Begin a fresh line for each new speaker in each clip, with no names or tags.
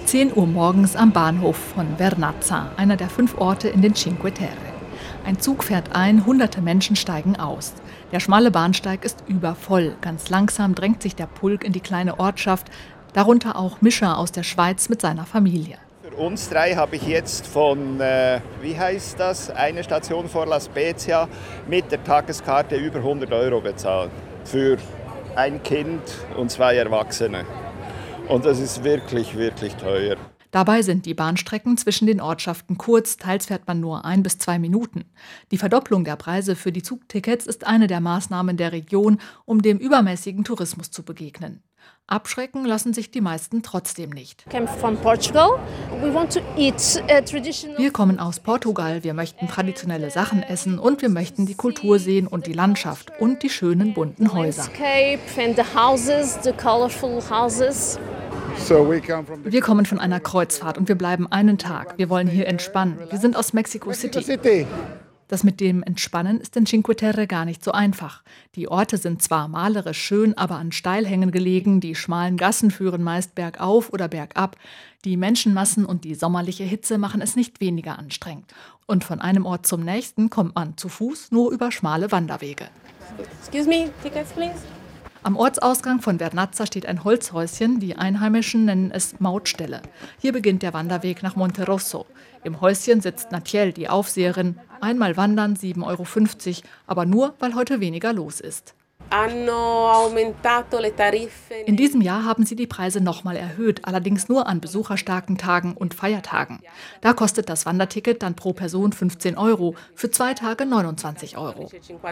10 Uhr morgens am Bahnhof von Vernazza, einer der 5 Orte in den Cinque Terre. Ein Zug fährt ein, hunderte Menschen steigen aus. Der schmale Bahnsteig ist übervoll. Ganz langsam drängt sich der Pulk in die kleine Ortschaft, darunter auch Mischa aus der Schweiz mit seiner Familie.
Für uns 3 habe ich jetzt von, eine Station vor La Spezia mit der Tageskarte über 100 € bezahlt. Für ein Kind und 2 Erwachsene. Und das ist wirklich, wirklich teuer.
Dabei sind die Bahnstrecken zwischen den Ortschaften kurz, teils fährt man nur 1 bis 2 Minuten. Die Verdopplung der Preise für die Zugtickets ist eine der Maßnahmen der Region, um dem übermäßigen Tourismus zu begegnen. Abschrecken lassen sich die meisten trotzdem nicht. Wir kommen aus Portugal, wir möchten traditionelle Sachen essen und wir möchten die Kultur sehen und die Landschaft und die schönen bunten Häuser. Wir kommen von einer Kreuzfahrt und wir bleiben einen Tag. Wir wollen hier entspannen. Wir sind aus Mexico City. Das mit dem Entspannen ist in Cinque Terre gar nicht so einfach. Die Orte sind zwar malerisch schön, aber an Steilhängen gelegen. Die schmalen Gassen führen meist bergauf oder bergab. Die Menschenmassen und die sommerliche Hitze machen es nicht weniger anstrengend. Und von einem Ort zum nächsten kommt man zu Fuß nur über schmale Wanderwege.
Excuse me, tickets please.
Am Ortsausgang von Vernazza steht ein Holzhäuschen, die Einheimischen nennen es Mautstelle. Hier beginnt der Wanderweg nach Monterosso. Im Häuschen sitzt Natiel, die Aufseherin. Einmal wandern, 7,50 €, aber nur, weil heute weniger los ist. In diesem Jahr haben sie die Preise nochmal erhöht, allerdings nur an besucherstarken Tagen und Feiertagen. Da kostet das Wanderticket dann pro Person 15 €, für 2 Tage 29 €.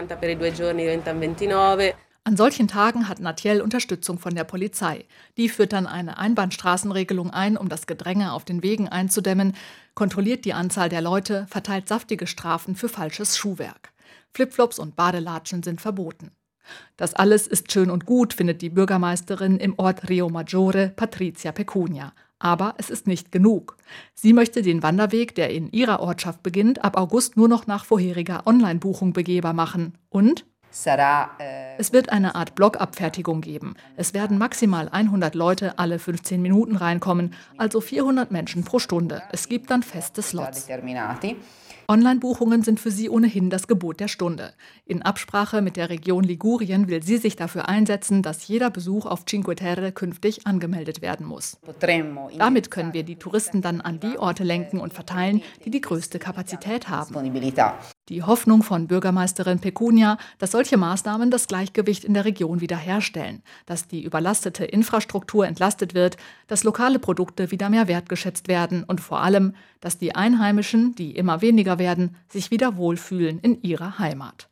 An solchen Tagen hat Natiel Unterstützung von der Polizei. Die führt dann eine Einbahnstraßenregelung ein, um das Gedränge auf den Wegen einzudämmen, kontrolliert die Anzahl der Leute, verteilt saftige Strafen für falsches Schuhwerk. Flipflops und Badelatschen sind verboten. Das alles ist schön und gut, findet die Bürgermeisterin im Ort Rio Maggiore, Patrizia Pecunia. Aber es ist nicht genug. Sie möchte den Wanderweg, der in ihrer Ortschaft beginnt, ab August nur noch nach vorheriger Online-Buchung begehbar machen. Und es wird eine Art Blockabfertigung geben. Es werden maximal 100 Leute alle 15 Minuten reinkommen, also 400 Menschen pro Stunde. Es gibt dann feste Slots. Online-Buchungen sind für sie ohnehin das Gebot der Stunde. In Absprache mit der Region Ligurien will sie sich dafür einsetzen, dass jeder Besuch auf Cinque Terre künftig angemeldet werden muss. Damit können wir die Touristen dann an die Orte lenken und verteilen, die die größte Kapazität haben. Die Hoffnung von Bürgermeisterin Pecunia, dass solche Maßnahmen das Gleichgewicht in der Region wiederherstellen, dass die überlastete Infrastruktur entlastet wird, dass lokale Produkte wieder mehr wertgeschätzt werden und vor allem, dass die Einheimischen, die immer weniger werden, sich wieder wohlfühlen in ihrer Heimat.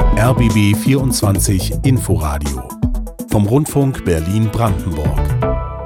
RBB 24 Inforadio vom Rundfunk Berlin-Brandenburg.